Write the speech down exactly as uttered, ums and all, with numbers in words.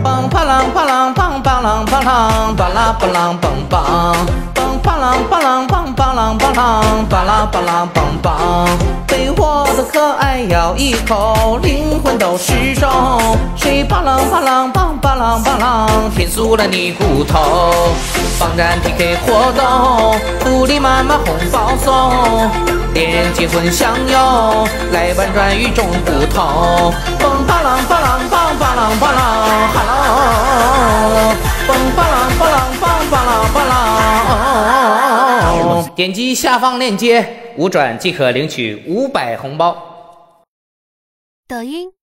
梆啪啷啪啷梆梆啷梆啷，巴拉巴啷梆梆，梆啪啷啪啷梆梆啷梆啷，巴拉巴啷梆梆。被我的可爱咬一口，灵魂都失踪。谁巴啷巴啷梆巴啷巴啷，填酥了你骨头。榜单 P K 活动，福利满满红包送，连结婚相拥，来玩转与众不同。梆巴啷巴啷梆巴啷巴啷，哈喽，梆巴啷巴啷梆巴啷巴啷。点击下方链接，五转即可领取五百红包。 抖音。